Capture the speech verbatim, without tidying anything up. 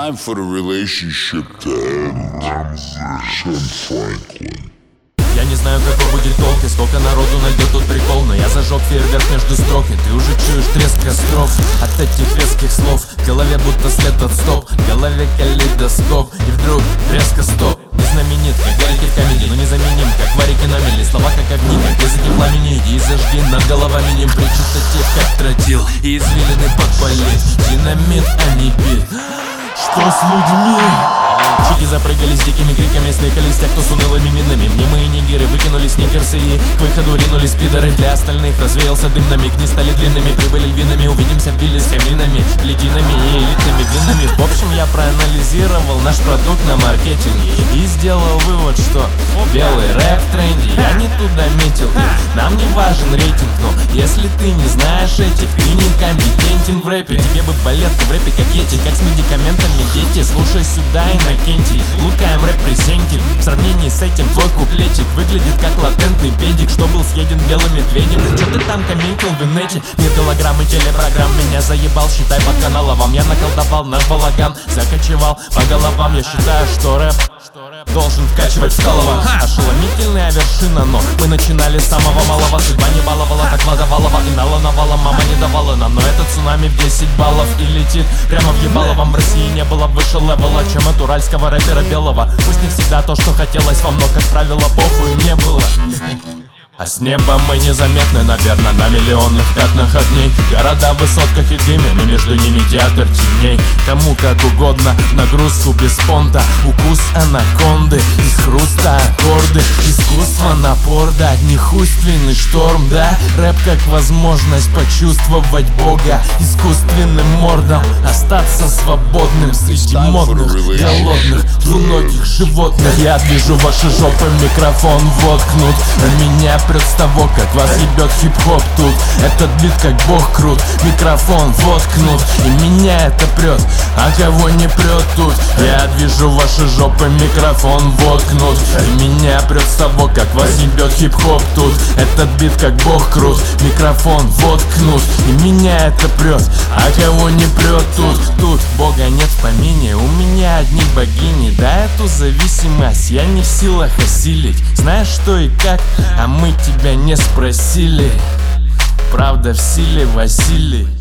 time for the relationship to end. Шон Франклин. Я не знаю, какой будет толк и сколько народу найдет тут прикол, но я зажег фейерверк между строк, и ты уже чуешь треск костров от этих резких слов. В голове будто след от стоп, в голове калейдоскоп, и вдруг резко стоп. Не знаменит, как Гарики в комедии, но незаменим, как варики на мели. Слова как огни, как языки пламени. Иди и зажги над головами ним, причистотив, как тротил, и извилины подпалить. Динамит, а не бит. Что с людьми? Чики запрыгали с дикими криками, сликались те, кто с унылыми минами. Немые нигеры выкинули сникерсы и к выходу ринулись пидоры. Для остальных развеялся дым, на миг не стали длинными. Прибыли львинами, увидимся в вилле с каминами, легинами и элитными длинными. В общем, я проанализировал наш продукт на маркетинге и сделал вывод, что белый рэп в тренде. Я не туда метил, нам не важен рейтинг, но если ты не знаешь этих, ты не компетентен в рэпе. Тебе бы балетка в рэпе как ети, как с медикаментами дети. Слушай сюда, Иннокентий, лукаем рэп презентик. В сравнении с этим твой куплетик выглядит как латентный педик, что был съеден белым медведем. Чё ты там комментил в инете? Мир голограмм и телепрограмм меня заебал, считай по каналам. Я наколдовал наш балаган, закочевал по головам. Я считаю, что рэп должен вкачивать в голову. Ошеломительная вершина, но мы начинали с самого малого. Судьба не баловала, как Влада Валова, и нала навала, мама не давала нам. Но этот цунами в десять баллов и летит прямо в ебало. Вам в России не было выше левела, чем от уральского рэпера белого. Пусть не всегда то, что хотелось вам, но, как правило, похуй не было. А с неба мы незаметны, наверное, на миллионных пятнах огней. Города в высотках и дыме, но между ними театр теней. Кому как угодно, нагрузку без понта, укус анаконды, из хруста аккорды. Искусство, напор, да, нехуйственный шторм, да. Рэп как возможность почувствовать Бога искусственным мордом, остаться свободным среди модных, голодных, двуногих животных. Я движу ваши жопы, микрофон воткнут, на меня прет с того, как вас ебет хип-хоп тут. Этот бит как бог крут, микрофон воткнут, и меня это прет, а кого не прет тут? Я движу ваши жопы, микрофон воткнут, и меня прет с того, как вас ебет хип-хоп тут. Этот бит как бог крут, микрофон воткнут, и меня это прет, а кого не прет тут? Тут бога нет в помине, у меня одни богини. Да, эту зависимость я не в силах осилить. Знаешь что и как, а мы тебя не спросили. Правда в силе, Василий.